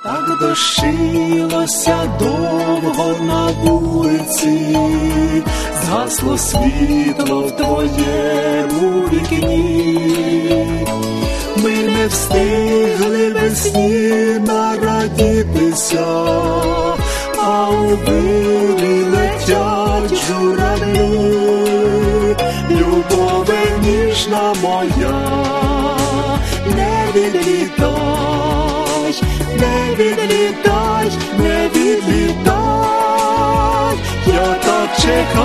Так дощилося довго на вулиці, згасло світло в твоєму вікні. Ми не встигли весні нарадітися, а у вирі летять журавлі. Любове ніжна моя, не відлітай, не відлітай, не відлітай. Я так чекаю